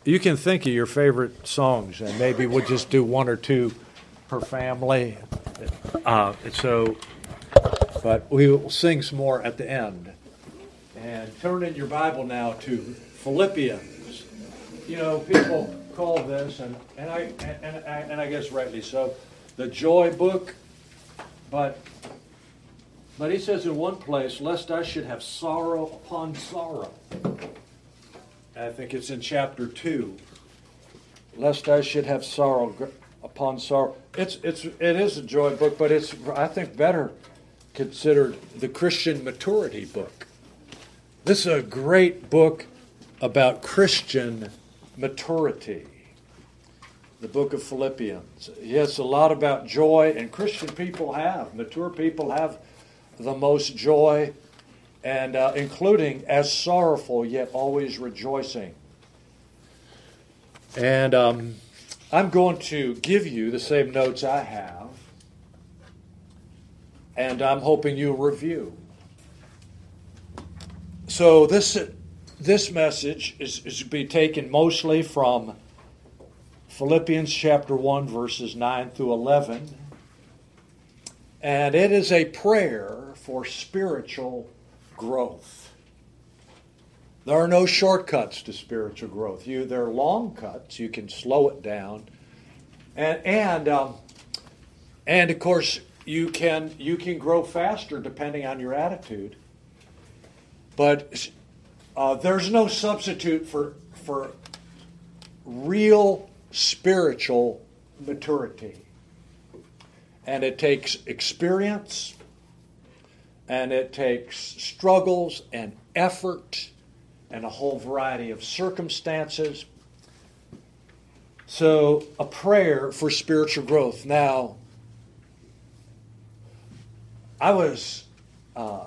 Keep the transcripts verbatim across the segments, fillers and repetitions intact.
you can think of your favorite songs, and maybe we'll just do one or two per family. Uh, so, but we will sing some more at the end. And turn in your Bible now to Philippians. You know, people call this, and and I and, and, and I guess rightly so, the joy book. But but he says in one place, lest I should have sorrow upon sorrow. I think it's in chapter two. Lest I should have sorrow upon sorrow. It's it's it is a joy book, but it's I think better considered the Christian maturity book. This is a great book about Christian maturity. The book of Philippians. Yes, a lot about joy, and Christian people have, mature people have the most joy, and uh, including as sorrowful yet always rejoicing. And um, I'm going to give you the same notes I have, and I'm hoping you'll review. So this this message is, is to be taken mostly from Philippians chapter one, verses nine through eleven. And it is a prayer for spiritual growth. There are no shortcuts to spiritual growth. You, there are long cuts. You can slow it down. And and um, and of course you can you can grow faster depending on your attitude. But uh, there's no substitute for for real spiritual maturity. And it takes experience, and it takes struggles and effort and a whole variety of circumstances. So, a prayer for spiritual growth. Now, I was... Uh,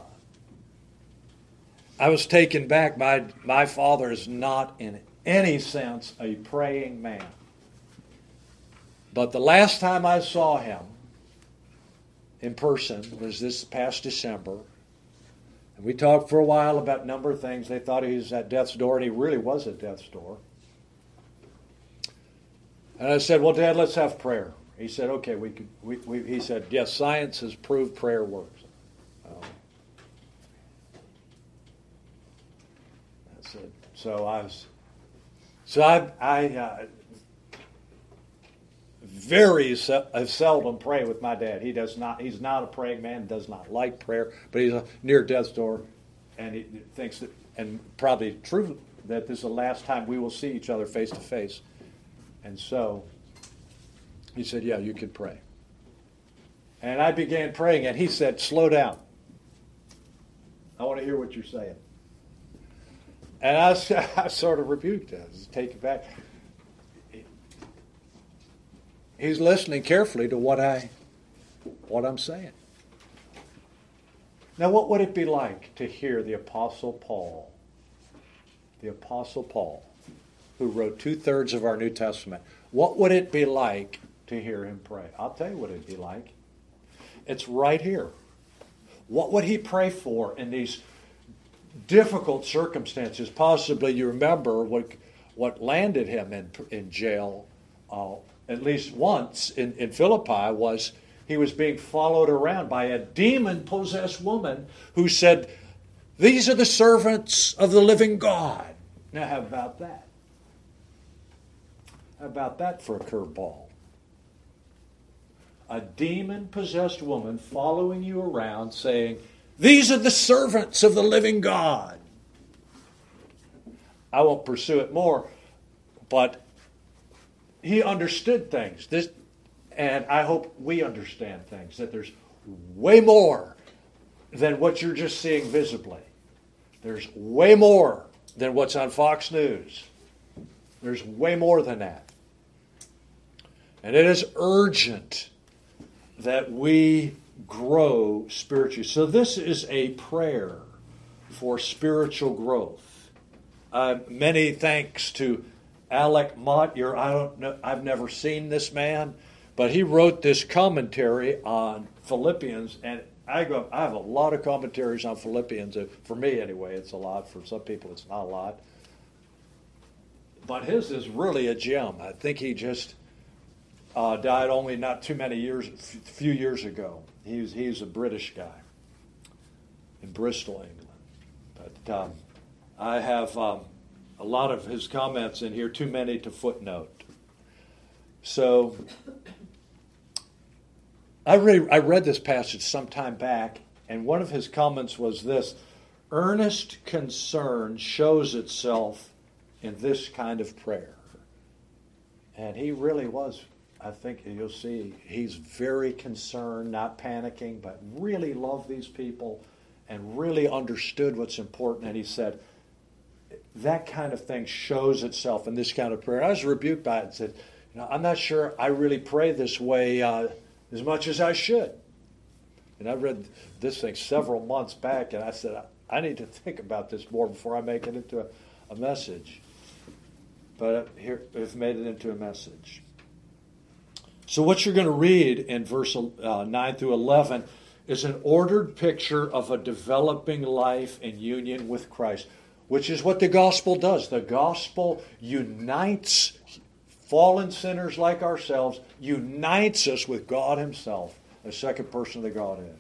I was taken back. My, my father is not in any sense a praying man. But the last time I saw him in person was this past December. And we talked for a while about a number of things. They thought he was at death's door, and he really was at death's door. And I said, well, Dad, let's have prayer. He said, okay, we could. We, we, he said, yes, science has proved prayer works. Um, So I was, so I, I uh, very se- seldom pray with my dad. He does not. He's not a praying man. Does not like prayer. But he's uh, near death's door, and he thinks that, and probably true, that this is the last time we will see each other face to face. And so he said, "Yeah, you can pray." And I began praying, and he said, "Slow down. I want to hear what you're saying." And I, I sort of rebuked him, take it back. He's listening carefully to what I, what I'm saying. Now, what would it be like to hear the Apostle Paul, the Apostle Paul, who wrote two-thirds of our New Testament, what would it be like to hear him pray? I'll tell you what it'd be like. It's right here. What would he pray for in these difficult circumstances? Possibly you remember what what landed him in in jail, uh, at least once in, in Philippi, was he was being followed around by a demon-possessed woman who said, "These are the servants of the living God." Now, how about that? How about that for a curveball? A demon-possessed woman following you around saying, "These are the servants of the living God." I won't pursue it more, but he understood things. This, and I hope we understand things, that there's way more than what you're just seeing visibly. There's way more than what's on Fox News. There's way more than that. And it is urgent that we grow spiritually. So this is a prayer for spiritual growth. Uh, many thanks to Alec Mott. You're, I don't know, I've never seen this man, but he wrote this commentary on Philippians, and I go. I have a lot of commentaries on Philippians. For me, anyway, it's a lot. For some people, it's not a lot. but his is really a gem. I think he just uh, died only not too many years, a few years ago. He's he's a British guy in Bristol, England. But um, I have um, a lot of his comments in here, too many to footnote. So I read, I read this passage some time back, and one of his comments was this: earnest concern shows itself in this kind of prayer. And he really was, I think you'll see, he's very concerned, not panicking, but really loved these people and really understood what's important. And he said, that kind of thing shows itself in this kind of prayer. I was rebuked by it and said, you know, I'm not sure I really pray this way uh, as much as I should. And I read this thing several months back, and I said, I need to think about this more before I make it into a, a message. But here, we've made it into a message. So what you're going to read in verse uh, nine through eleven is an ordered picture of a developing life in union with Christ, which is what the gospel does. The gospel unites fallen sinners like ourselves, unites us with God himself, the second person of the Godhead.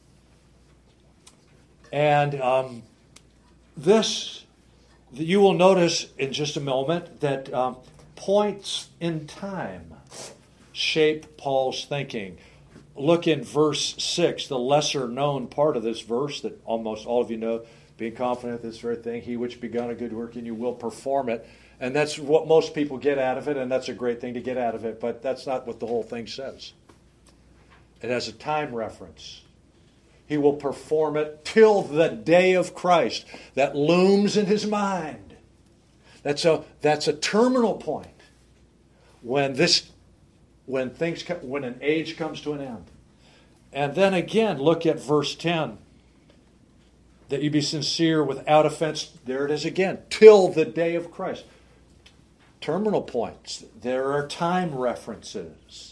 And um, this, you will notice in just a moment that um, points in time shape Paul's thinking. Look in verse six, the lesser known part of this verse that almost all of you know, being confident of this very thing, he which begun a good work in you will perform it. And that's what most people get out of it, and that's a great thing to get out of it, but that's not what the whole thing says. It has a time reference. He will perform it till the day of Christ. That looms in his mind. That's a that's a terminal point when this when things when an age comes to an end. And then again, look at verse ten. That you be sincere without offense. There it is again. Till the day of Christ. Terminal points. There are time references.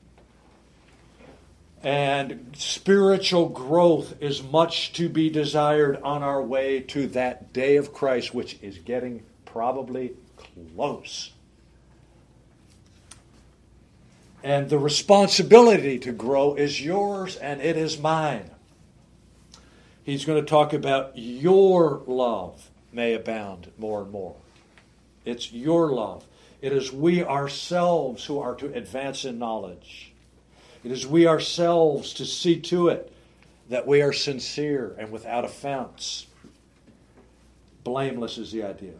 And spiritual growth is much to be desired on our way to that day of Christ, which is getting probably close. And the responsibility to grow is yours and it is mine. He's going to talk about your love may abound more and more. It's your love. It is we ourselves who are to advance in knowledge. It is we ourselves to see to it that we are sincere and without offense. Blameless is the idea.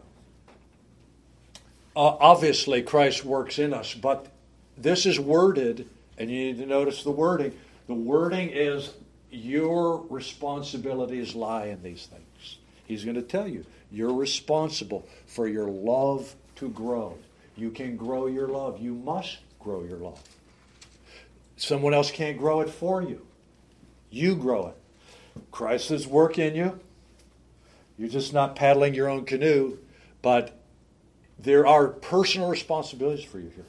Uh, obviously, Christ works in us, but this is worded, and you need to notice the wording. The wording is your responsibilities lie in these things. He's going to tell you, you're responsible for your love to grow. You can grow your love. You must grow your love. Someone else can't grow it for you. You grow it. Christ is work in you. You're just not paddling your own canoe, but there are personal responsibilities for you here.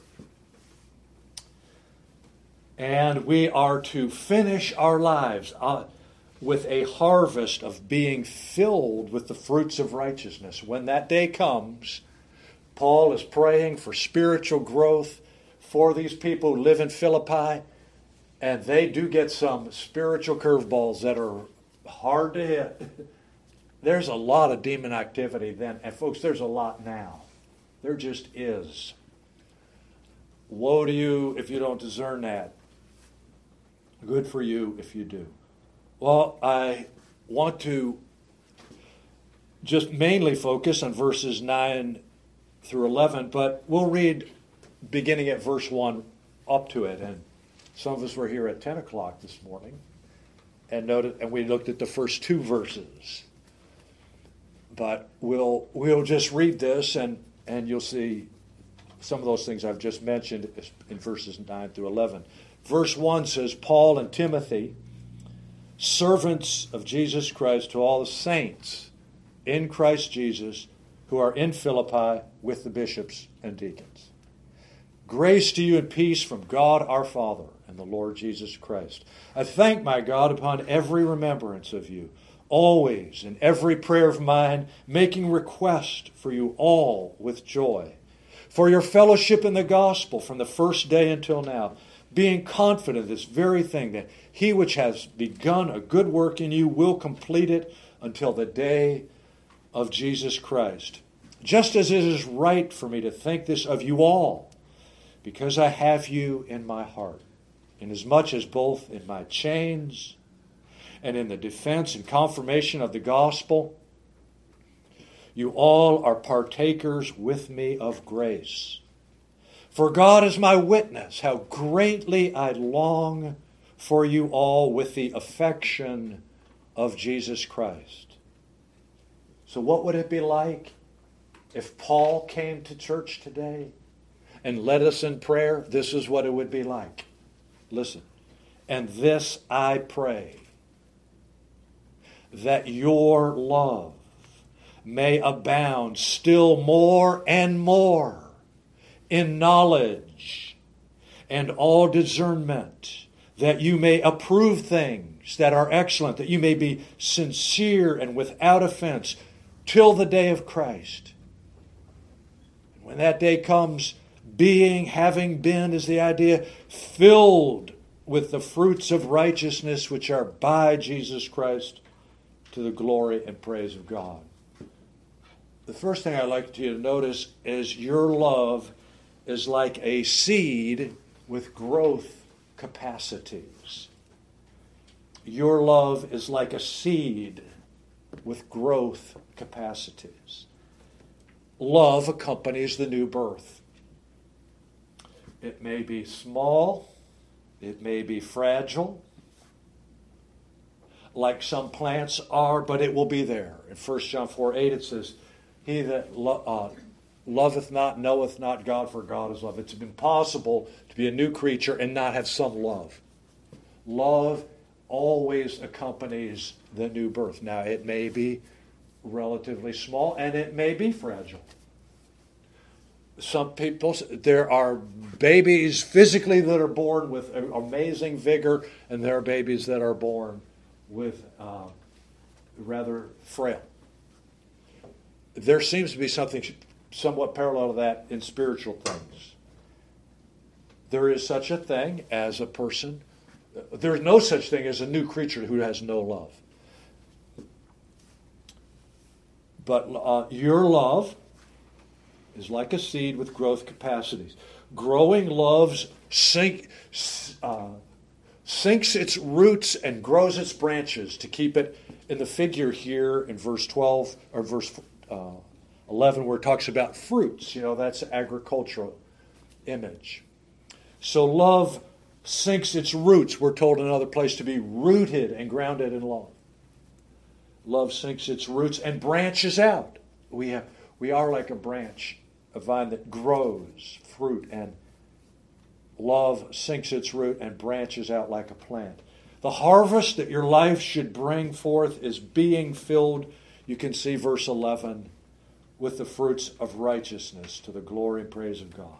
And we are to finish our lives uh, with a harvest of being filled with the fruits of righteousness. When that day comes, Paul is praying for spiritual growth for these people who live in Philippi. And they do get some spiritual curveballs that are hard to hit. There's a lot of demon activity then. And folks, there's a lot now. There just is. Woe to you if you don't discern that. Good for you if you do. Well, I want to just mainly focus on verses nine through eleven, but we'll read beginning at verse one up to it. And some of us were here at ten o'clock this morning, and noted, and we looked at the first two verses. But we'll we'll just read this, and, and you'll see some of those things I've just mentioned in verses nine through eleven. Verse one says, Paul and Timothy, servants of Jesus Christ, to all the saints in Christ Jesus who are in Philippi with the bishops and deacons. Grace to you and peace from God our Father and the Lord Jesus Christ. I thank my God upon every remembrance of you, always in every prayer of mine, making request for you all with joy, for your fellowship in the gospel from the first day until now, being confident of this very thing, that he which has begun a good work in you will complete it until the day of Jesus Christ. Just as it is right for me to think this of you all, because I have you in my heart, inasmuch as both in my chains and in the defense and confirmation of the gospel, you all are partakers with me of grace. For God is my witness, how greatly I long for you all with the affection of Jesus Christ. So what would it be like if Paul came to church today and led us in prayer? This is what it would be like. Listen. And this I pray, that your love may abound still more and more in knowledge and all discernment, that you may approve things that are excellent, that you may be sincere and without offense till the day of Christ. And when that day comes, being, having been is the idea, filled with the fruits of righteousness which are by Jesus Christ to the glory and praise of God. The first thing I'd like you to notice is your love is like a seed with growth capacities. Your love is like a seed with growth capacities. Love accompanies the new birth. It may be small, it may be fragile, like some plants are, but it will be there. In First John four eight it says, he that lo- uh, loveth not, knoweth not God, for God is love. It's impossible to be a new creature and not have some love. Love always accompanies the new birth. Now, it may be relatively small and it may be fragile. Some people, there are babies physically that are born with amazing vigor, and there are babies that are born with uh, rather frail. There seems to be something somewhat parallel to that in spiritual things. There is such a thing as a person. There is no such thing as a new creature who has no love. But uh, your love is like a seed with growth capacities. Growing loves sink, uh, sinks its roots and grows its branches, to keep it in the figure here in verse twelve or verse uh, eleven, where it talks about fruits. You know, that's an agricultural image. So love sinks its roots. We're told in another place to be rooted and grounded in love. Love sinks its roots and branches out. We have, we are like a branch, a vine that grows fruit, and love sinks its root and branches out like a plant. The harvest that your life should bring forth is being filled, you can see verse eleven, with the fruits of righteousness to the glory and praise of God.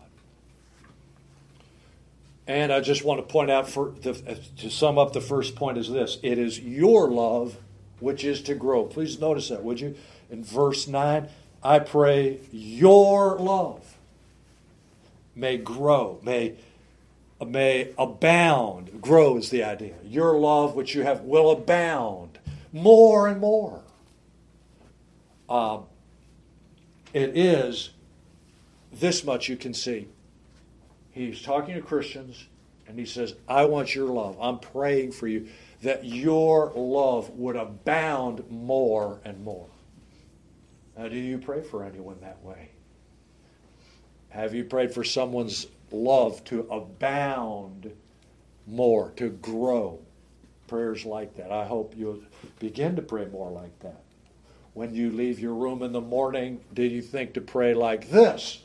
And I just want to point out, for the, to sum up the first point is this: it is your love which is to grow. Please notice that, would you? In verse nine, I pray your love may grow, may, may abound. Grow is the idea. Your love which you have will abound more and more. Um, it is this much you can see. He's talking to Christians, and he says, I want your love. I'm praying for you that your love would abound more and more. Now, do you pray for anyone that way? Have you prayed for someone's love to abound more, to grow? Prayers like that. I hope you'll begin to pray more like that. When you leave your room in the morning, do you think to pray like this?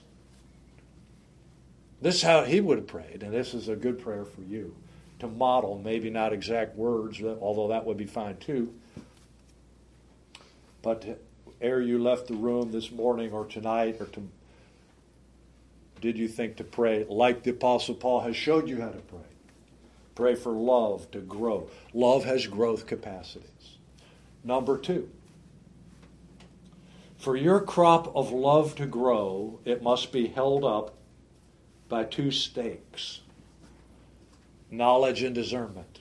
This is how he would have prayed, and this is a good prayer for you to model. Maybe not exact words, although that would be fine too. But ere you left the room this morning or tonight, or to, did you think to pray like the Apostle Paul has showed you how to pray? Pray for love to grow. Love has growth capacities. Number two, For your crop of love to grow, it must be held up by two stakes: knowledge and discernment.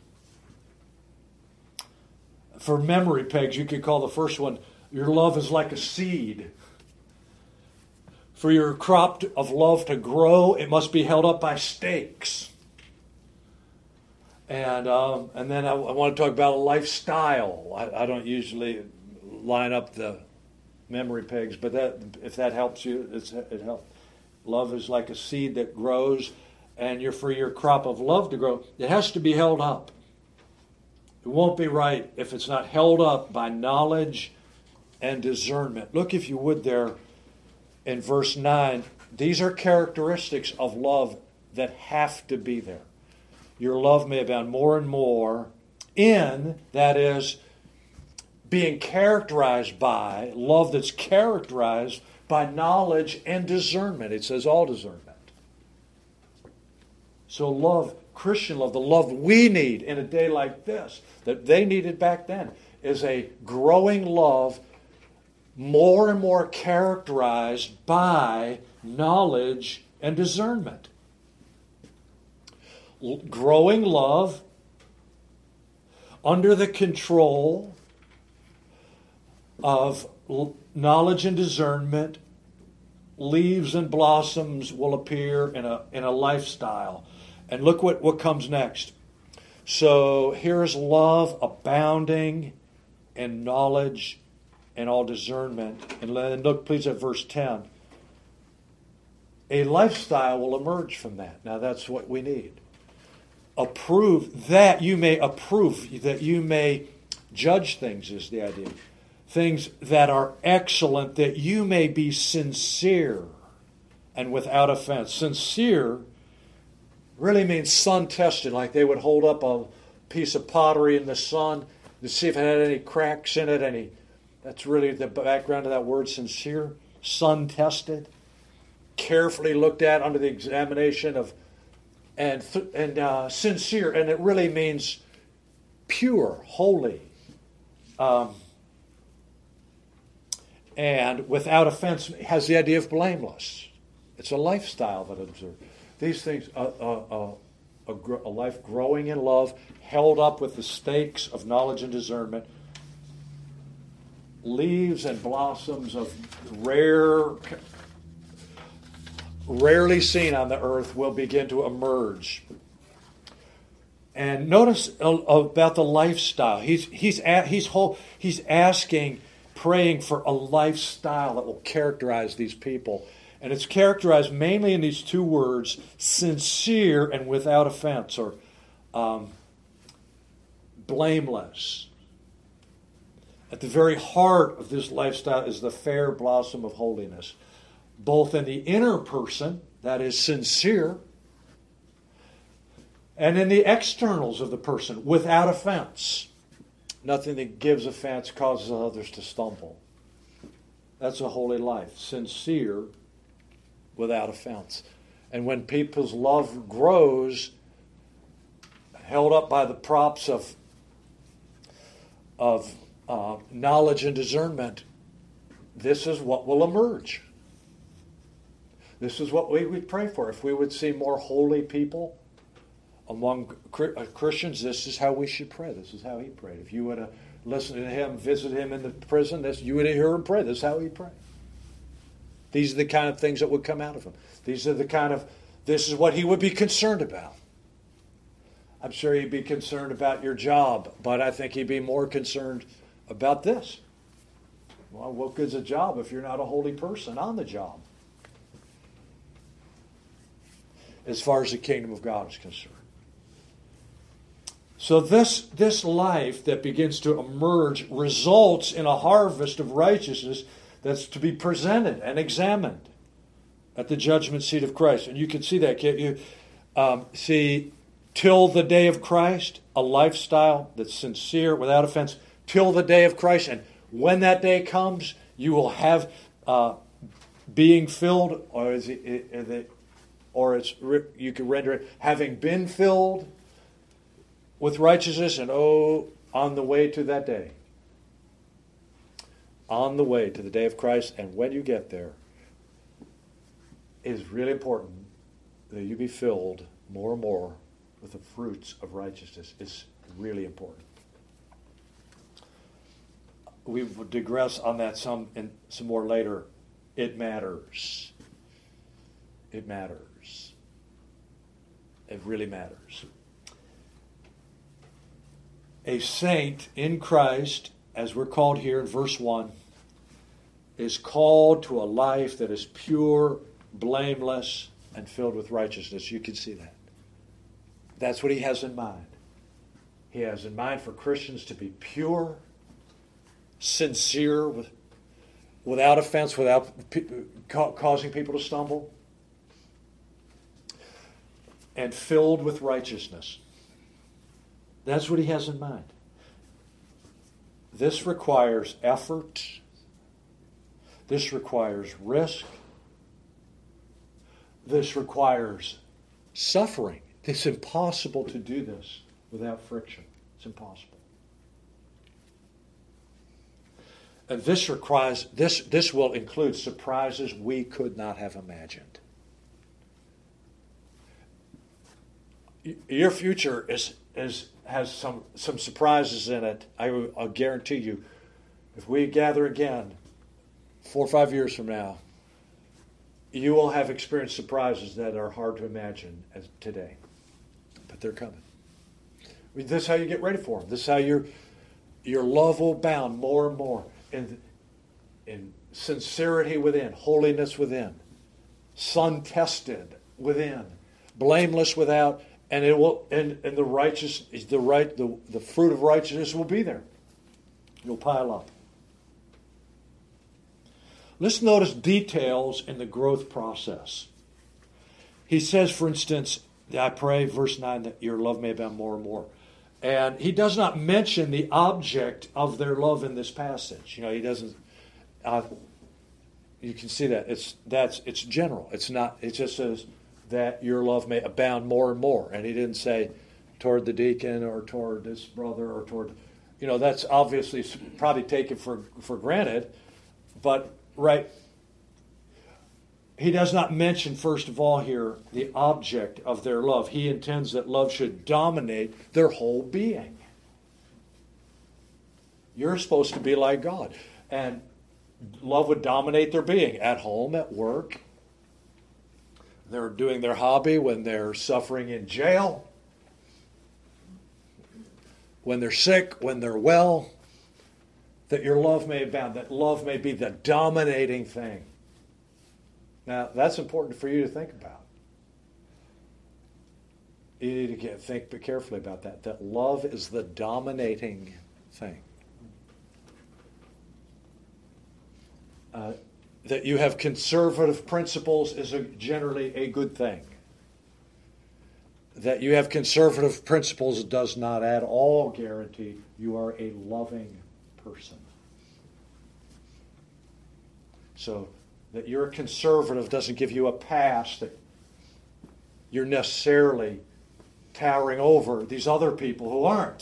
For memory pegs, you could call the first one, your love is like a seed. For your crop of love to grow, it must be held up by stakes. And um, and then I, I want to talk about a lifestyle. I, I don't usually line up the memory pegs, but that if that helps you, it's, it helps. Love is like a seed that grows, and you're for your crop of love to grow, it has to be held up. It won't be right if it's not held up by knowledge and discernment. Look, if you would, there in verse nine. These are characteristics of love that have to be there. Your love may abound more and more in, that is, being characterized by, love that's characterized by knowledge and discernment. It says all discernment. So love, Christian love, the love we need in a day like this, that they needed back then, is a growing love more and more characterized by knowledge and discernment. Growing love under the control of knowledge and discernment, leaves and blossoms will appear in a in a lifestyle. And look what, what comes next. So here's love abounding in knowledge and all discernment. And look, please, at verse ten. A lifestyle will emerge from that. Now that's what we need. Approve, that you may approve, that you may judge things is the idea. Things that are excellent, that you may be sincere and without offense. Sincere really means sun-tested, like they would hold up a piece of pottery in the sun to see if it had any cracks in it. Any, that's really the background of that word, sincere. Sun-tested, carefully looked at under the examination of, and th- and uh, sincere, and it really means pure, holy, um, and without offense. Has the idea of blameless. It's a lifestyle that observes these things. A, a, a, a life growing in love, held up with the stakes of knowledge and discernment. Leaves and blossoms of rare, rarely seen on the earth will begin to emerge. And notice about the lifestyle. He's he's he's whole, he's asking, praying for a lifestyle that will characterize these people. And it's characterized mainly in these two words, sincere and without offense, or um, blameless. At the very heart of this lifestyle is the fair blossom of holiness, both in the inner person, that is sincere, and in the externals of the person, without offense. Nothing that gives offense causes others to stumble. That's a holy life, sincere, without offense. And when people's love grows, held up by the props of, of uh, knowledge and discernment, this is what will emerge. This is what we would pray for. If we would see more holy people among Christians, this is how we should pray. This is how he prayed. If you were to listen to him, visit him in the prison, this, you would hear him pray. This is how he prayed. These are the kind of things that would come out of him. These are the kind of, this is what he would be concerned about. I'm sure he'd be concerned about your job, but I think he'd be more concerned about this. Well, what good's a job if you're not a holy person on the job? As far as the kingdom of God is concerned. So this, this life that begins to emerge results in a harvest of righteousness that's to be presented and examined at the judgment seat of Christ. And you can see that, can't you? Um, see, till the day of Christ, a lifestyle that's sincere, without offense, till the day of Christ. And when that day comes, you will have uh, being filled, or is it, is it or it's, you can render it, having been filled with righteousness, and oh, on the way to that day. on the way to the day of Christ, and when you get there, it is really important that you be filled more and more with the fruits of righteousness. It's really important. We will digress on that some and some more later. It matters. It matters. It really matters. A saint in Christ, as we're called here in verse one, is called to a life that is pure, blameless, and filled with righteousness. You can see that. That's what he has in mind. He has in mind for Christians to be pure, sincere, with, without offense, without pe- ca- causing people to stumble, and filled with righteousness. That's what he has in mind. This requires effort. This requires risk. This requires suffering. It's impossible to do this without friction. It's impossible. And this requires this this will include surprises we could not have imagined. Your future is is has some some surprises in it. I will, I'll guarantee you. If we gather again, four or five years from now, you will have experienced surprises that are hard to imagine as today, but they're coming. This is how you get ready for them. This is how your your love will abound more and more in in sincerity within, holiness within, sun tested within, blameless without. And it will, and, and the righteous, the right, the, the fruit of righteousness will be there. It'll pile up. Let's notice details in the growth process. He says, for instance, I pray, verse nine, that your love may abound more and more. And he does not mention the object of their love in this passage. You know, he doesn't. Uh, you can see that it's that's it's general. It's not. It just says that your love may abound more and more. And he didn't say toward the deacon or toward this brother or toward, you know, that's obviously probably taken for, for granted. But, right, he does not mention, first of all here, the object of their love. He intends that love should dominate their whole being. You're supposed to be like God. And love would dominate their being at home, at work. They're doing their hobby, when they're suffering in jail, when they're sick, when they're well, that your love may abound, that love may be the dominating thing. Now, that's important for you to think about. You need to get, think carefully about that, that love is the dominating thing. Uh, that you have conservative principles is a, generally a good thing. That you have conservative principles does not at all guarantee you are a loving person. So that you're a conservative doesn't give you a pass that you're necessarily towering over these other people who aren't.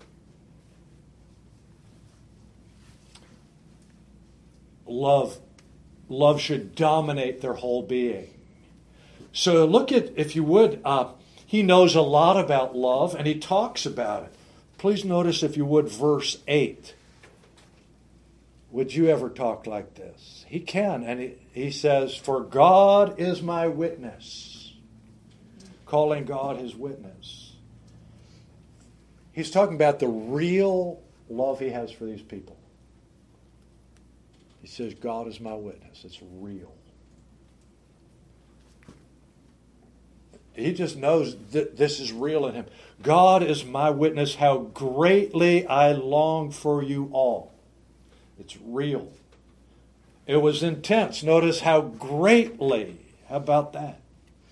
Love Love should dominate their whole being. So look at, if you would, uh, he knows a lot about love, and he talks about it. Please notice, if you would, verse eight. Would you ever talk like this? He can, and he, he says, for God is my witness. Calling God his witness. He's talking about the real love he has for these people. He says, God is my witness. It's real. He just knows that this is real in him. God is my witness how greatly I long for you all. It's real. It was intense. Notice how greatly. How about that?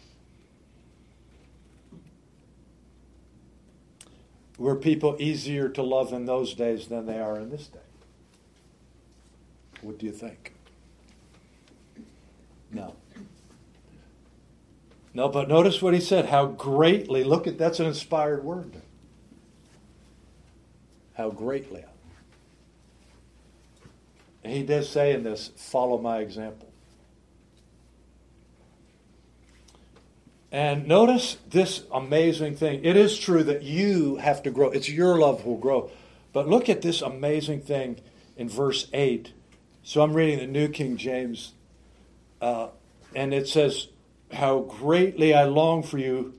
Were people easier to love in those days than they are in this day? What do you think? No. No, but notice what he said. How greatly. Look at, that's an inspired word. How greatly. And he does say in this, follow my example. And notice this amazing thing. It is true that you have to grow. It's your love will grow. But look at this amazing thing in verse eight. So I'm reading the New King James. Uh, and it says, how greatly I long for you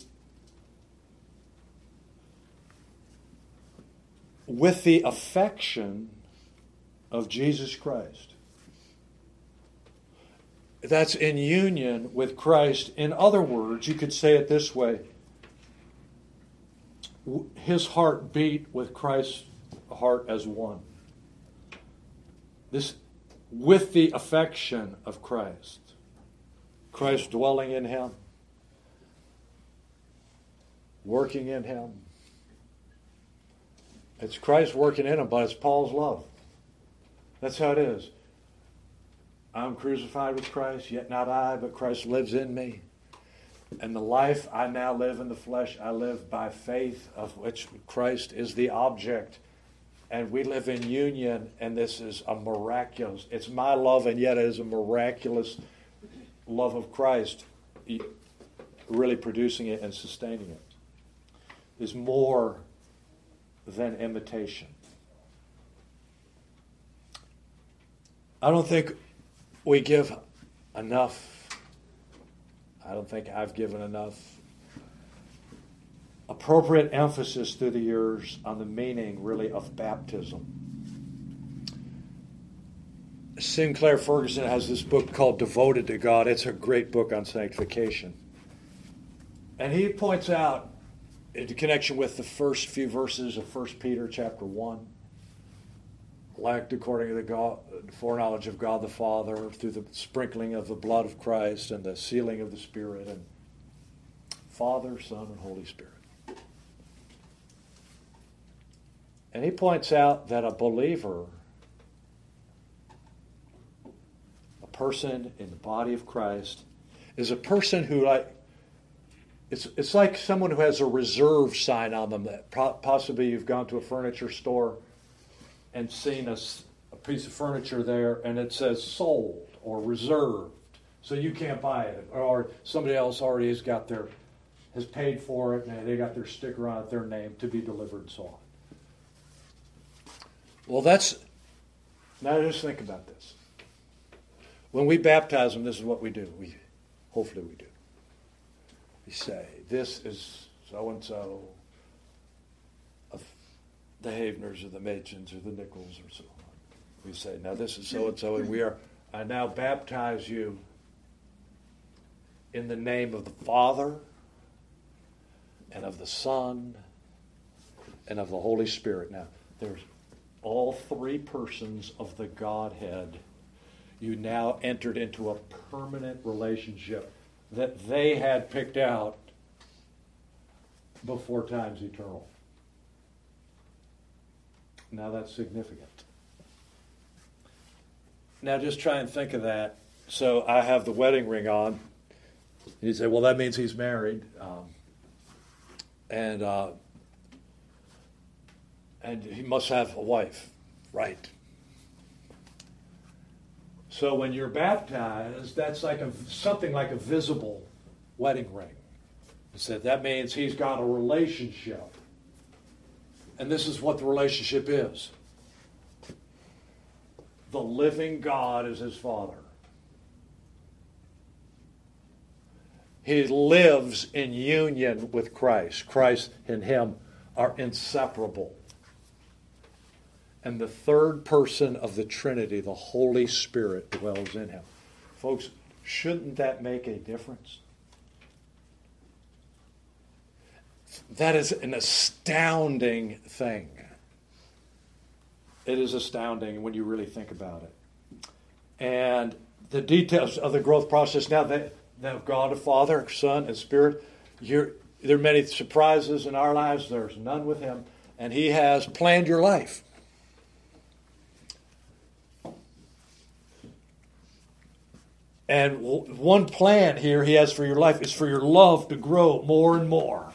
with the affection of Jesus Christ. That's in union with Christ. In other words, you could say it this way. His heart beat with Christ's heart as one. This, with the affection of Christ. Christ dwelling in him. Working in him. It's Christ working in him, but it's Paul's love. That's how it is. I'm crucified with Christ, yet not I, but Christ lives in me. And the life I now live in the flesh, I live by faith, of which Christ is the object. And we live in union, and this is a miraculous, it's my love, and yet it is a miraculous love of Christ, really producing it and sustaining it. Is more than imitation. I don't think we give enough. I don't think I've given enough appropriate emphasis through the years on the meaning, really, of baptism. Sinclair Ferguson has this book called Devoted to God. It's a great book on sanctification. And he points out, in connection with the first few verses of First Peter chapter one, elect according to the God, foreknowledge of God the Father through the sprinkling of the blood of Christ and the sealing of the Spirit, and Father, Son, and Holy Spirit. And he points out that a believer, a person in the body of Christ, is a person who, like, It's it's like someone who has a reserve sign on them that possibly you've gone to a furniture store and seen a, a piece of furniture there and it says sold or reserved, so you can't buy it, or somebody else already has got their has paid for it and they got their sticker on it, their name, to be delivered and so on. Well, that's now just think about this. When we baptize them, this is what we do. We hopefully we do. We say, this is so-and-so of the Haveners or the Machins or the Nichols or so on. We say, now this is so-and-so, and we are, I now baptize you in the name of the Father and of the Son and of the Holy Spirit. Now, there's all three persons of the Godhead. You now entered into a permanent relationship that they had picked out before time's eternal. Now that's significant. Now just try and think of that. So I have the wedding ring on. You say, well, that means he's married. Um, and uh, and he must have a wife. Right. So when you're baptized, that's like a something like a visible wedding ring. He said that means he's got a relationship. And this is what the relationship is. The living God is his Father. He lives in union with Christ. Christ and him are inseparable. And the third person of the Trinity, the Holy Spirit, dwells in him. Folks, shouldn't that make a difference? That is an astounding thing. It is astounding when you really think about it. And the details of the growth process, now that, that God the Father, Son, and Spirit, you're, there are many surprises in our lives. There's none with him. And he has planned your life. And one plan here he has for your life is for your love to grow more and more.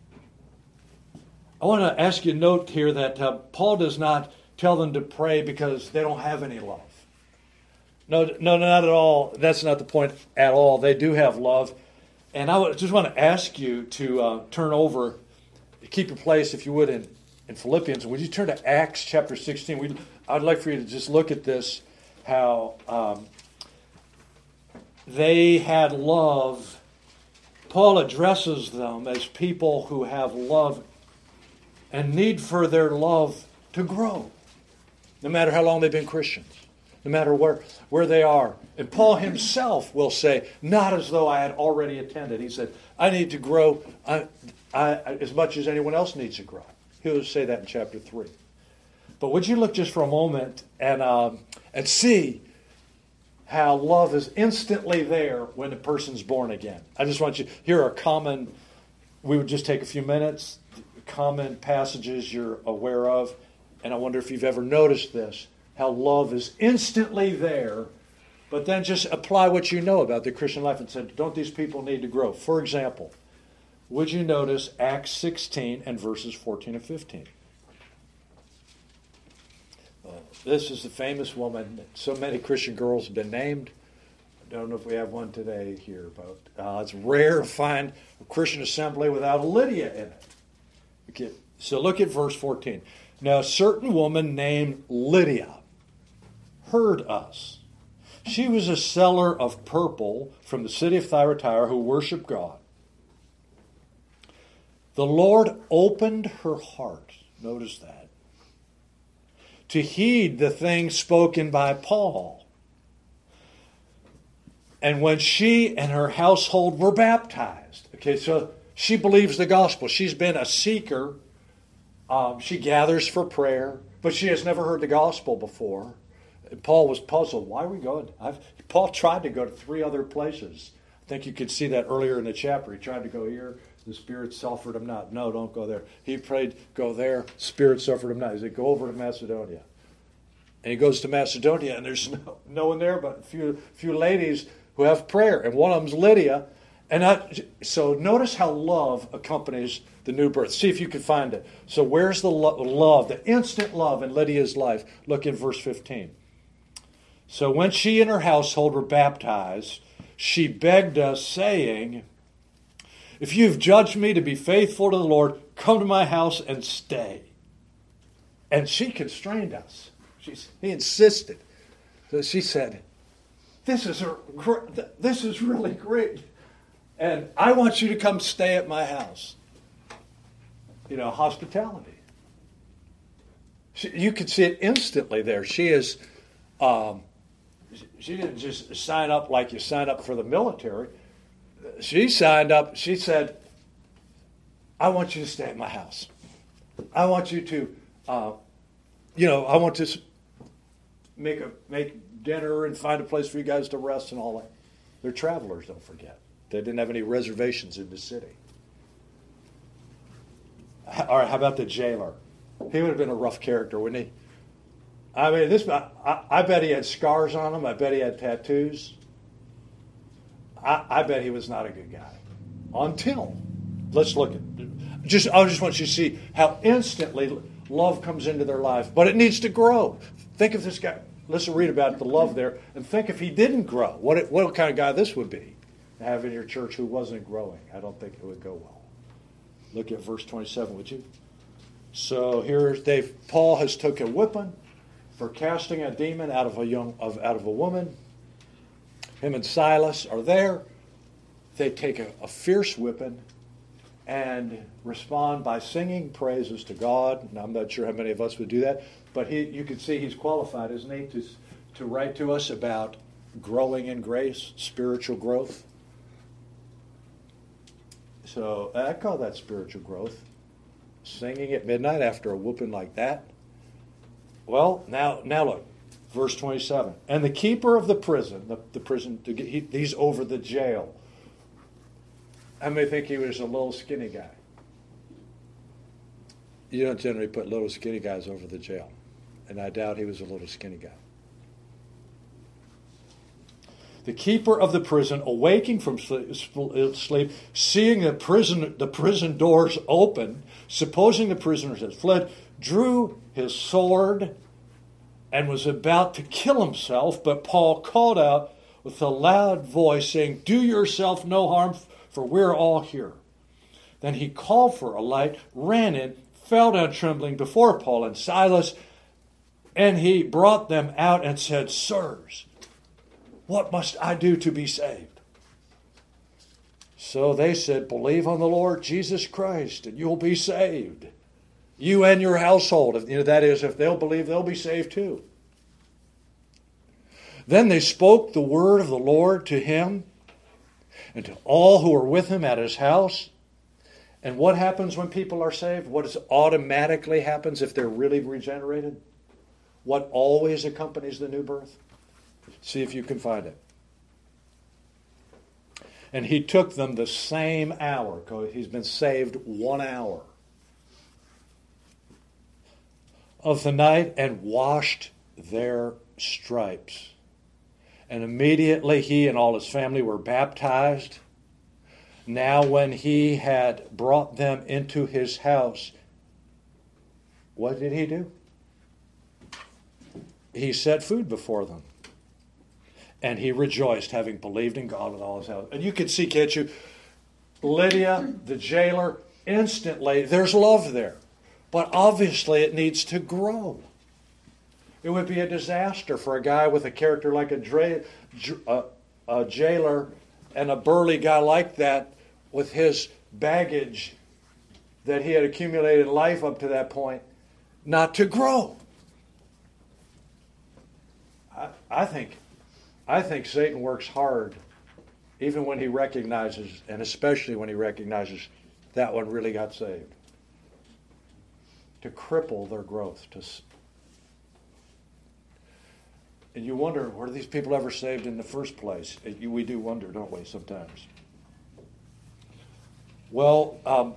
I want to ask you a note here that uh, Paul does not tell them to pray because they don't have any love. No, no, not at all. That's not the point at all. They do have love. And I would just want to ask you to uh, turn over, keep your place, if you would, in, in Philippians. Would you turn to Acts chapter sixteen? We, I'd like for you to just look at this, how um, they had love. Paul addresses them as people who have love and need for their love to grow, no matter how long they've been Christians, no matter where, where they are. And Paul himself will say, not as though I had already attended. He said, I need to grow I, I, as much as anyone else needs to grow. He'll say that in chapter three. But would you look just for a moment and um, and see how love is instantly there when a person's born again? I just want you, here are common, we would just take a few minutes, common passages you're aware of, and I wonder if you've ever noticed this, how love is instantly there, but then just apply what you know about the Christian life and say, don't these people need to grow? For example, would you notice Acts sixteen and verses fourteen and fifteen? Uh, this is the famous woman that so many Christian girls have been named. I don't know if we have one today here, but uh, it's rare to find a Christian assembly without a Lydia in it. Okay, so look at verse fourteen. Now, a certain woman named Lydia heard us. She was a seller of purple from the city of Thyatira who worshiped God. The Lord opened her heart, notice that, to heed the things spoken by Paul. And when she and her household were baptized, okay, so she believes the gospel. She's been a seeker. Um, she gathers for prayer, but she has never heard the gospel before. And Paul was puzzled. Why are we going? I've, Paul tried to go to three other places. I think you could see that earlier in the chapter. He tried to go here. The Spirit suffered him not. No, don't go there. He prayed, go there. Spirit suffered him not. He said, go over to Macedonia. And he goes to Macedonia, and there's no, no one there but a few, few ladies who have prayer. And one of them's Lydia. And I, so notice how love accompanies the new birth. See if you can find it. So where's the lo- love, the instant love in Lydia's life? Look in verse fifteen. So when she and her household were baptized, she begged us, saying, if you've judged me to be faithful to the Lord, come to my house and stay. And she constrained us. She's, he insisted. So she said, this is, a, this is really great. And I want you to come stay at my house. You know, hospitality. She, you could see it instantly there. She is, um, she didn't just sign up like you sign up for the military. She signed up, she said, I want you to stay at my house. I want you to, uh, you know, I want to make a make dinner and find a place for you guys to rest and all that. They're travelers, don't forget. They didn't have any reservations in the city. All right, how about the jailer? He would have been a rough character, wouldn't he? I mean, this. I, I bet he had scars on him. I bet he had tattoos. I, I bet he was not a good guy. Until, let's look at. Just, I just want you to see how instantly love comes into their life, but it needs to grow. Think of this guy. Let's read about the love there, and think if he didn't grow, what it, what kind of guy this would be. Have in your church who wasn't growing. I don't think it would go well. Look at verse twenty-seven, would you? So here, Dave, Paul has took a whipping for casting a demon out of a young of out of a woman. Him and Silas are there. They take a, a fierce whipping and respond by singing praises to God. Now, I'm not sure how many of us would do that, but he, you can see he's qualified, isn't he, to to write to us about growing in grace, spiritual growth. So I call that spiritual growth. Singing at midnight after a whooping like that. Well, now now look, verse twenty-seven. And the keeper of the prison, the, the prison, he, he's over the jail. How many think he was a little skinny guy? You don't generally put little skinny guys over the jail. And I doubt he was a little skinny guy. The keeper of the prison, awaking from sleep, seeing the prison, the prison doors open, supposing the prisoners had fled, drew his sword and was about to kill himself, but Paul called out with a loud voice, saying, "Do yourself no harm, for we're all here." Then he called for a light, ran in, fell down trembling before Paul and Silas, and he brought them out and said, "Sirs, what must I do to be saved?" So they said, "Believe on the Lord Jesus Christ, and you'll be saved. You and your household." If, you know, that is, if they'll believe, they'll be saved too. Then they spoke the word of the Lord to him and to all who were with him at his house. And what happens when people are saved? What is automatically happens if they're really regenerated? What always accompanies the new birth? See if you can find it. And he took them the same hour, because he's been saved one hour of the night, and washed their stripes. And immediately he and all his family were baptized. Now when he had brought them into his house, what did he do? He set food before them. And he rejoiced, having believed in God with all his house. And you can see, can't you, Lydia, the jailer, instantly, there's love there. But obviously it needs to grow. It would be a disaster for a guy with a character like a, dra- a, a jailer and a burly guy like that with his baggage that he had accumulated in life up to that point, not to grow. I, I think, I think Satan works hard, even when he recognizes, and especially when he recognizes that one really got saved, to cripple their growth. To, and you wonder, were these people ever saved in the first place? We do wonder, don't we, sometimes? Well, um,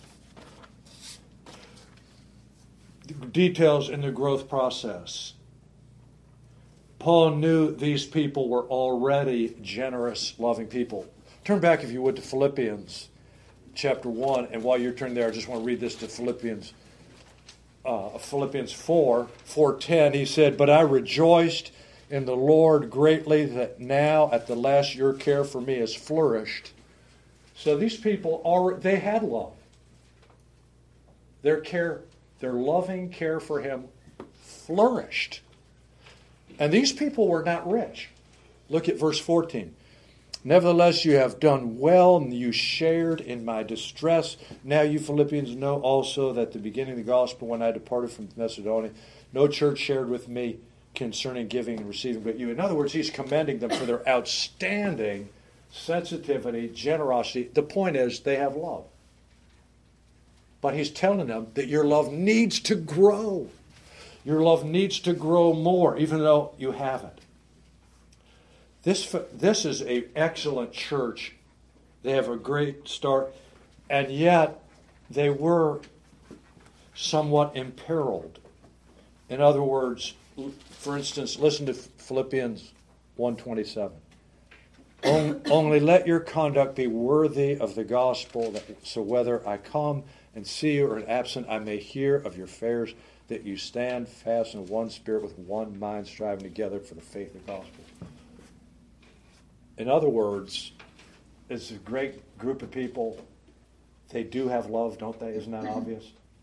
details in the growth process. Paul knew these people were already generous, loving people. Turn back, if you would, to Philippians chapter one. And while you're turning there, I just want to read this to Philippians uh, Philippians four, four ten. He said, "But I rejoiced in the Lord greatly that now at the last your care for me has flourished." So these people, already, they had love. Their care, their loving care for him flourished. And these people were not rich. Look at verse fourteen. "Nevertheless, you have done well, and you shared in my distress. Now you Philippians know also that at the beginning of the gospel, when I departed from Macedonia, no church shared with me concerning giving and receiving but you." In other words, he's commending them for their outstanding sensitivity, generosity. The point is, they have love. But he's telling them that your love needs to grow. Your love needs to grow more, even though you haven't. This, this is an excellent church. They have a great start. And yet, they were somewhat imperiled. In other words, for instance, listen to Philippians one twenty-seven. "Only let your conduct be worthy of the gospel, that, so whether I come and see you or am absent, I may hear of your affairs, that you stand fast in one spirit with one mind, striving together for the faith of the gospel." In other words, it's a great group of people. They do have love, don't they? Isn't that obvious?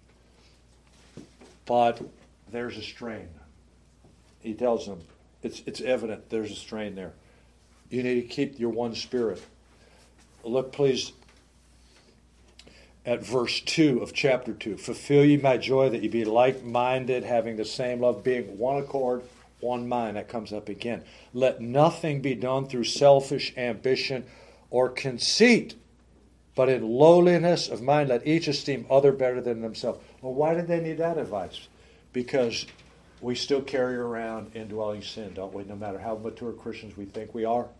But there's a strain. He tells them, it's, it's evident there's a strain there. You need to keep your one spirit. Look, please, at verse two of chapter two. "Fulfill ye my joy, that ye be like-minded, having the same love, being one accord, one mind." That comes up again. "Let nothing be done through selfish ambition or conceit, but in lowliness of mind let each esteem other better than themselves." Well, why did they need that advice? Because we still carry around indwelling sin, don't we? No matter how mature Christians we think we are.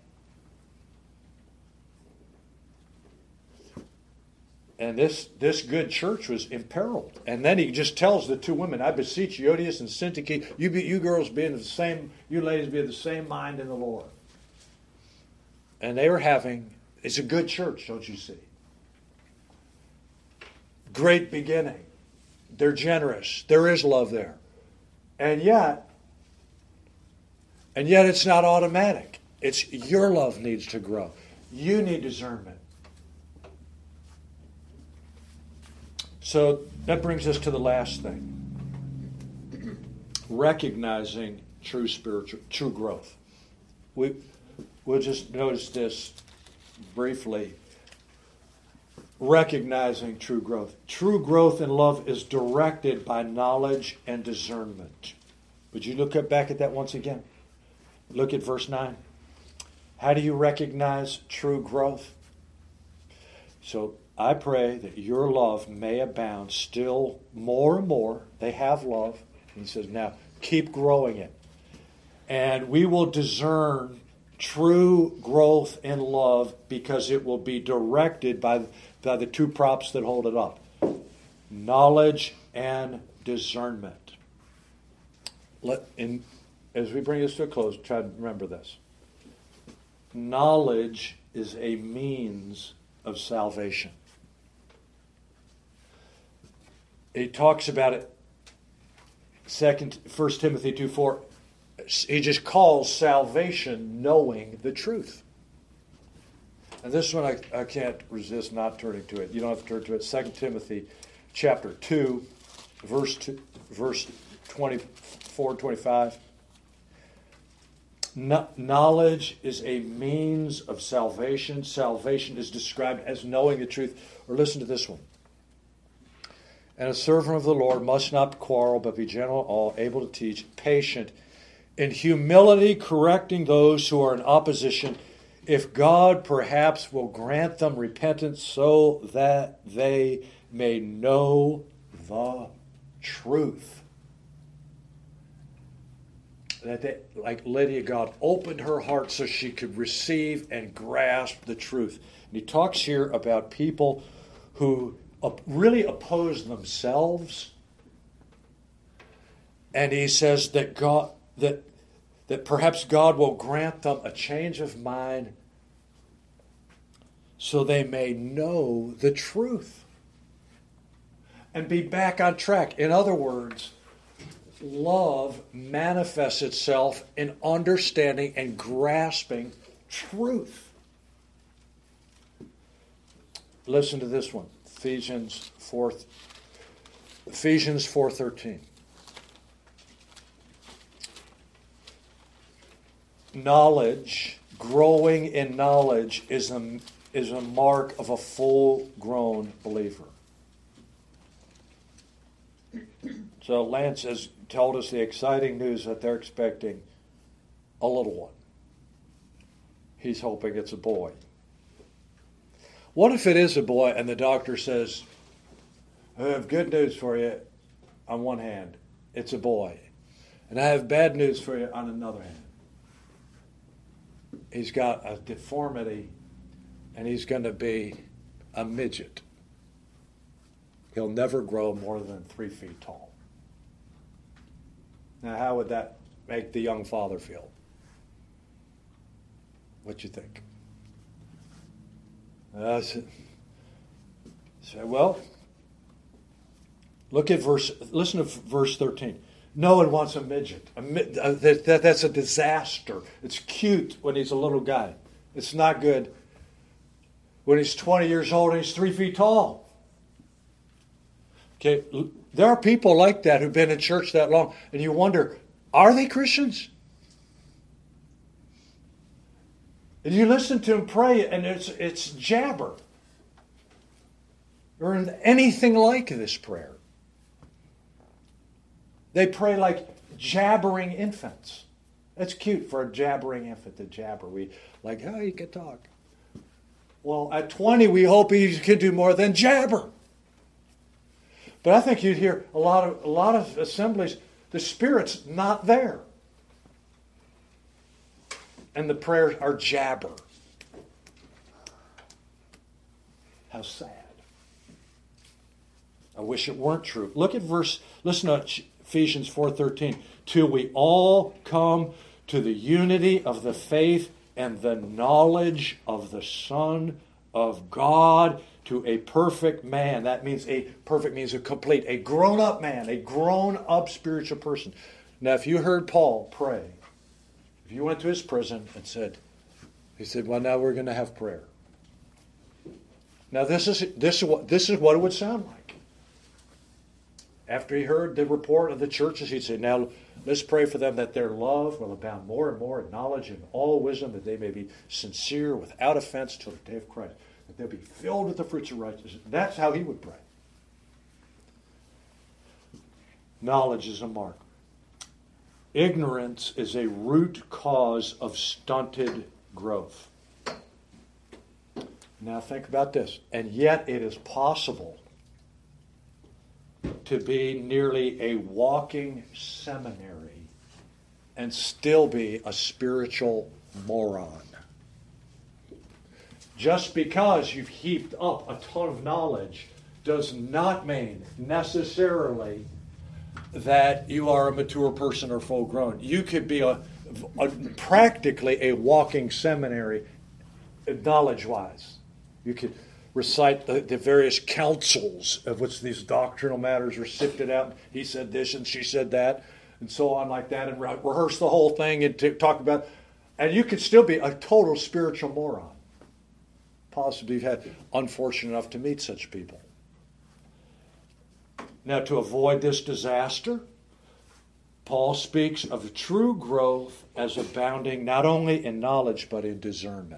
And this, this good church was imperiled. And then he just tells the two women, "I beseech you, Euodias and Syntyche, you be, you girls be in the same, you ladies be of the same mind in the Lord." And they were having, it's a good church, don't you see? Great beginning. They're generous. There is love there. And yet, And yet it's not automatic. It's your love needs to grow. You need discernment. So that brings us to the last thing. Recognizing true spiritual, true growth. We, we'll just notice this briefly. Recognizing true growth. True growth in love is directed by knowledge and discernment. Would you look up back at that once again? Look at verse nine. How do you recognize true growth? So I pray that your love may abound still more and more. They have love. And he says, now keep growing it. And we will discern true growth in love because it will be directed by, by the two props that hold it up. Knowledge and discernment. Let, in, as we bring this to a close, try to remember this. Knowledge is a means of salvation. He talks about it, Second, First Timothy two four. He just calls salvation knowing the truth. And this one I, I can't resist not turning to it. You don't have to turn to it. Second Timothy chapter two, verse two, verse twenty-four, twenty-five. No, knowledge is a means of salvation. Salvation is described as knowing the truth. Or listen to this one. And a servant of the Lord must not quarrel, but be gentle, all able to teach, patient, in humility correcting those who are in opposition, if God perhaps will grant them repentance so that they may know the truth. That they, like Lydia, God opened her heart so she could receive and grasp the truth. And he talks here about people who really oppose themselves. And he says that God that that perhaps God will grant them a change of mind so they may know the truth and be back on track. In other words, love manifests itself in understanding and grasping truth. Listen to this one. Ephesians four, Ephesians four thirteen. Knowledge, growing in knowledge, is a is a mark of a full-grown believer. So Lance has told us the exciting news that they're expecting a little one. He's hoping it's a boy. What if it is a boy and the doctor says, I have good news for you on one hand, it's a boy. And I have bad news for you on another hand. He's got a deformity and he's going to be a midget. He'll never grow more than three feet tall. Now, how would that make the young father feel? What you think? Uh, so, so, well, look at verse, listen to verse thirteen. No one wants a midget. A mid, uh, that, that, that's a disaster. It's cute when he's a little guy. It's not good when he's twenty years old and he's three feet tall. Okay, there are people like that who've been in church that long, and you wonder, are they Christians? And you listen to them pray, and it's it's jabber. Or anything like this prayer. They pray like jabbering infants. That's cute for a jabbering infant to jabber. We like, oh, he can talk. Well, at twenty, we hope he can do more than jabber. But I think you'd hear a lot of a lot of assemblies, the Spirit's not there. And the prayers are jabber. How sad. I wish it weren't true. Look at verse, listen to Ephesians four thirteen. Till we all come to the unity of the faith and the knowledge of the Son of God, to a perfect man. That means a perfect means a complete, a grown-up man, a grown-up spiritual person. Now, if you heard Paul pray, If you went to his prison and said, he said, well, now we're going to have prayer. Now this is this is what this is what it would sound like. After he heard the report of the churches, he'd say, now let's pray for them that their love will abound more and more in knowledge and all wisdom, that they may be sincere without offense till the day of Christ, that they'll be filled with the fruits of righteousness. That's how he would pray. Knowledge is a mark. Ignorance is a root cause of stunted growth. Now think about this. And yet it is possible to be nearly a walking seminary and still be a spiritual moron. Just because you've heaped up a ton of knowledge does not mean necessarily that you are a mature person or full grown. You could be a, a practically a walking seminary knowledge-wise. You could recite the, the various councils of which these doctrinal matters are sifted out. He said this and she said that, and so on like that, and re- rehearse the whole thing and t- talk about, and you could still be a total spiritual moron. Possibly you've had unfortunate enough to meet such people. Now, to avoid this disaster, Paul speaks of true growth as abounding not only in knowledge but in discernment.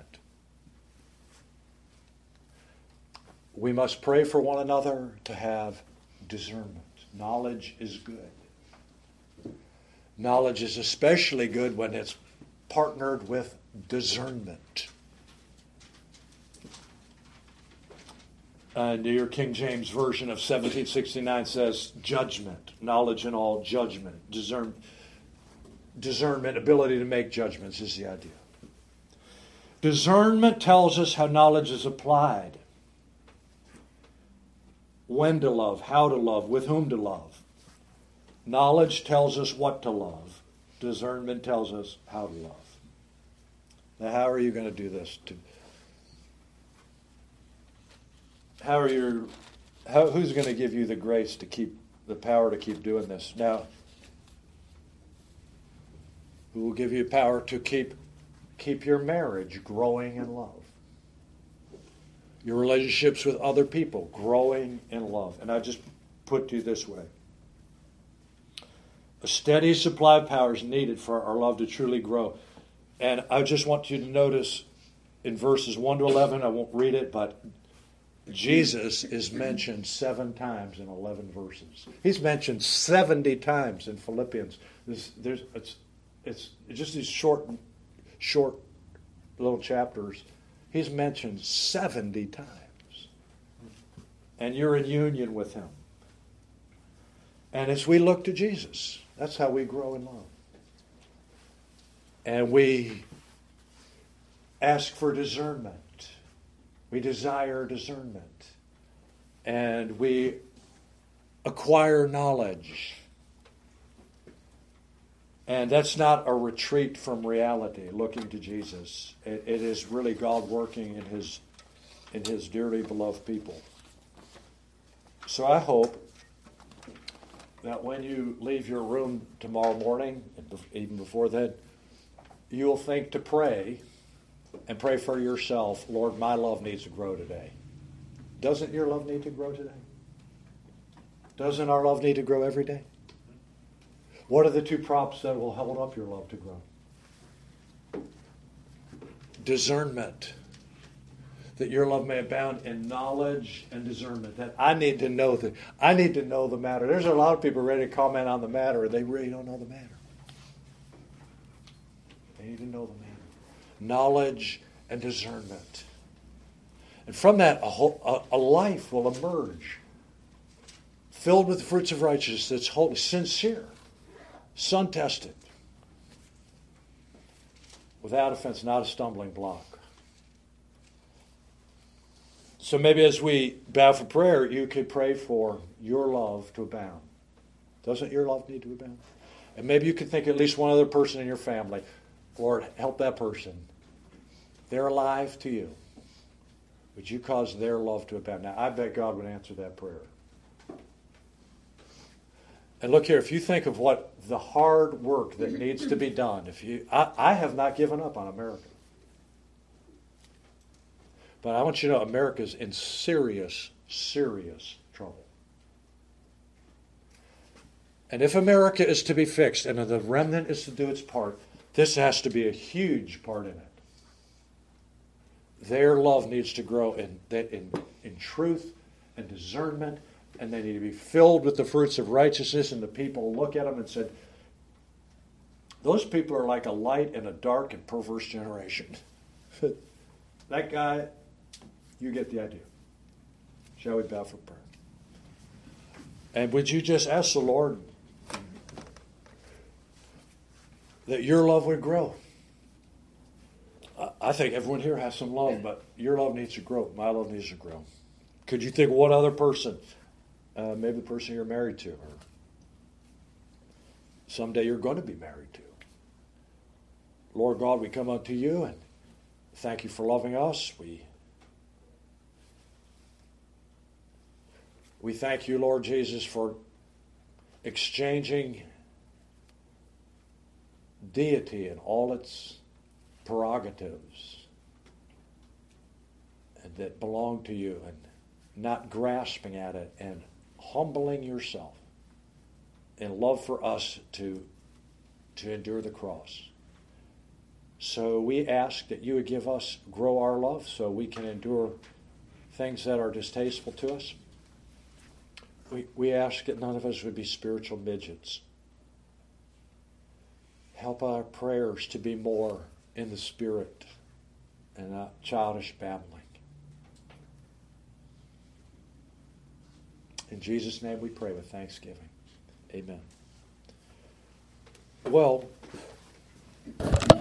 We must pray for one another to have discernment. Knowledge is good. Knowledge is especially good when it's partnered with discernment. Uh, your King James Version of seventeen sixty-nine says judgment, knowledge and all judgment, discern, discernment, ability to make judgments is the idea. Discernment tells us how knowledge is applied, when to love, how to love, with whom to love. Knowledge tells us what to love. Discernment tells us how to love. Now, how are you going to do this? To, how are you? How, who's going to give you the grace to keep the power to keep doing this? Now, who will give you power to keep keep your marriage growing in love? Your relationships with other people growing in love. And I just put to you this way. A steady supply of power is needed for our love to truly grow. And I just want you to notice in verses one to eleven, I won't read it, but Jesus is mentioned seven times in eleven verses. He's mentioned seventy times in Philippians. There's, there's, it's, it's just these short, short little chapters. He's mentioned seventy times. And you're in union with him. And as we look to Jesus, that's how we grow in love. And we ask for discernment. We desire discernment. And we acquire knowledge. And that's not a retreat from reality, looking to Jesus. It, it is really God working in his, in his dearly beloved people. So I hope that when you leave your room tomorrow morning, even before then, you'll think to pray and pray for yourself, Lord, my love needs to grow today. Doesn't your love need to grow today? Doesn't our love need to grow every day? What are the two props that will hold up your love to grow? Discernment. That your love may abound in knowledge and discernment. That I need to know that I need to know the matter. There's a lot of people ready to comment on the matter, and they really don't know the matter. They need to know the matter. Knowledge and discernment. And from that, a, whole, a, a life will emerge filled with the fruits of righteousness that's holy, sincere, sun-tested, without offense, not a stumbling block. So maybe as we bow for prayer, you could pray for your love to abound. Doesn't your love need to abound? And maybe you could think at least one other person in your family. Lord, help that person. They're alive to you. Would you cause their love to abound? Now, I bet God would answer that prayer. And look here, if you think of what the hard work that needs to be done, if you, I, I have not given up on America. But I want you to know America's in serious, serious trouble. And if America is to be fixed and the remnant is to do its part, this has to be a huge part in it. Their love needs to grow in, in, in truth and discernment, and they need to be filled with the fruits of righteousness, and the people look at them and said, those people are like a light in a dark and perverse generation. That guy, you get the idea. Shall we bow for prayer? And would you just ask the Lord that your love would grow? I think everyone here has some love, but your love needs to grow. My love needs to grow. Could you think of one other person? Uh, maybe the person you're married to, or someday you're going to be married to. Lord God, we come unto you and thank you for loving us. We We thank you, Lord Jesus, for exchanging deity and all its prerogatives and that belong to you, and not grasping at it and humbling yourself in love for us to, to endure the cross. So we ask that you would give us, grow our love so we can endure things that are distasteful to us. We, we ask that none of us would be spiritual midgets. Help our prayers to be more in the Spirit and not childish babbling. In Jesus' name we pray with thanksgiving. Amen. Well,